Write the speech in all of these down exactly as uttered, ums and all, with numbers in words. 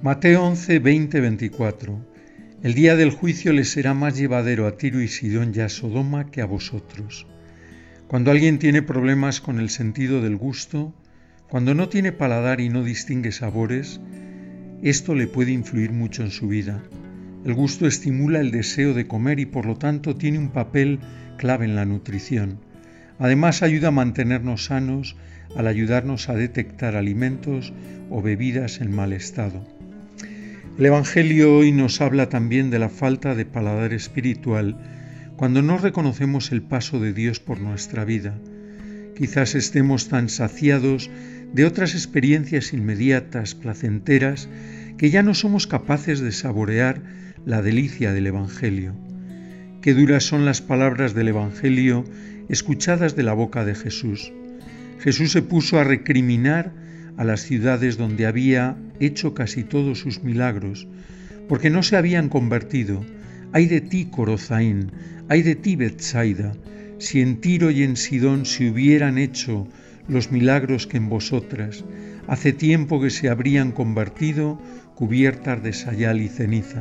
Mateo once, veinte, veinticuatro. El día del juicio les será más llevadero a Tiro y Sidón y a Sodoma que a vosotros. Cuando alguien tiene problemas con el sentido del gusto, cuando no tiene paladar y no distingue sabores, esto le puede influir mucho en su vida. El gusto estimula el deseo de comer y por lo tanto tiene un papel clave en la nutrición. Además ayuda a mantenernos sanos al ayudarnos a detectar alimentos o bebidas en mal estado. El Evangelio hoy nos habla también de la falta de paladar espiritual cuando no reconocemos el paso de Dios por nuestra vida. Quizás estemos tan saciados de otras experiencias inmediatas, placenteras, que ya no somos capaces de saborear la delicia del Evangelio. Qué duras son las palabras del Evangelio escuchadas de la boca de Jesús. Jesús se puso a recriminar a las ciudades donde había hecho casi todos sus milagros, porque no se habían convertido. Ay de ti, Corozaín, ay de ti, Betsaida, si en Tiro y en Sidón se hubieran hecho los milagros que en vosotras, hace tiempo que se habrían convertido cubiertas de sayal y ceniza.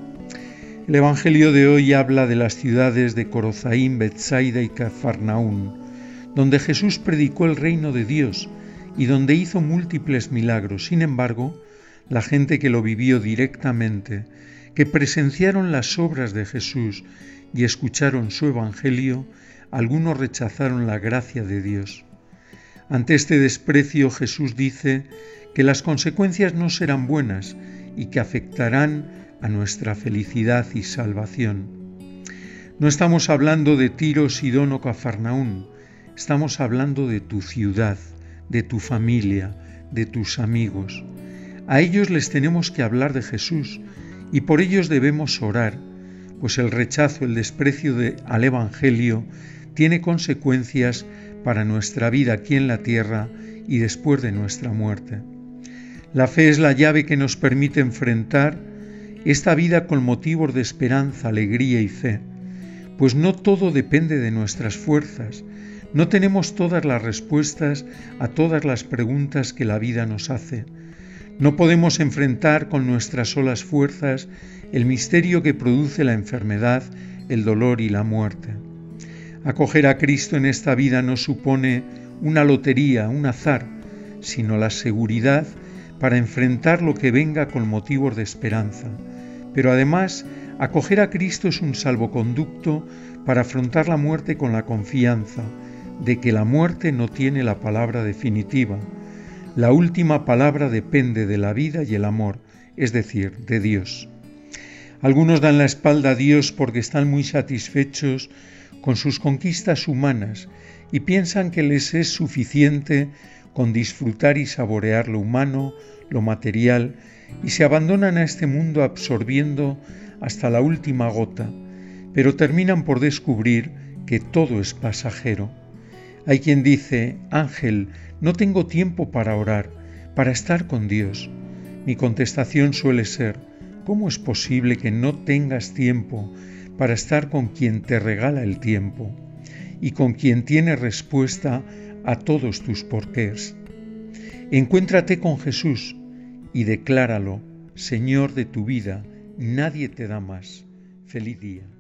El Evangelio de hoy habla de las ciudades de Corozaín, Betsaida y Cafarnaún, donde Jesús predicó el reino de Dios y donde hizo múltiples milagros. Sin embargo, la gente que lo vivió directamente, que presenciaron las obras de Jesús y escucharon su Evangelio, algunos rechazaron la gracia de Dios. Ante este desprecio, Jesús dice que las consecuencias no serán buenas y que afectarán a nuestra felicidad y salvación. No estamos hablando de Tiro, Sidón o Cafarnaún, estamos hablando de tu ciudad, de tu familia, de tus amigos. A ellos les tenemos que hablar de Jesús y por ellos debemos orar, pues el rechazo, el desprecio de, al Evangelio tiene consecuencias para nuestra vida aquí en la tierra y después de nuestra muerte. La fe es la llave que nos permite enfrentar esta vida con motivos de esperanza, alegría y fe, pues no todo depende de nuestras fuerzas. No tenemos todas las respuestas a todas las preguntas que la vida nos hace. No podemos enfrentar con nuestras solas fuerzas el misterio que produce la enfermedad, el dolor y la muerte. Acoger a Cristo en esta vida no supone una lotería, un azar, sino la seguridad para enfrentar lo que venga con motivos de esperanza. Pero además, acoger a Cristo es un salvoconducto para afrontar la muerte con la confianza de que la muerte no tiene la palabra definitiva. La última palabra depende de la vida y el amor, es decir, de Dios. Algunos dan la espalda a Dios porque están muy satisfechos con sus conquistas humanas y piensan que les es suficiente con disfrutar y saborear lo humano, lo material, y se abandonan a este mundo absorbiendo hasta la última gota, pero terminan por descubrir que todo es pasajero. Hay quien dice: Ángel, no tengo tiempo para orar, para estar con Dios. Mi contestación suele ser: ¿cómo es posible que no tengas tiempo para estar con quien te regala el tiempo y con quien tiene respuesta a todos tus porqués? Encuéntrate con Jesús y decláralo: Señor de tu vida, nadie te da más. Feliz día.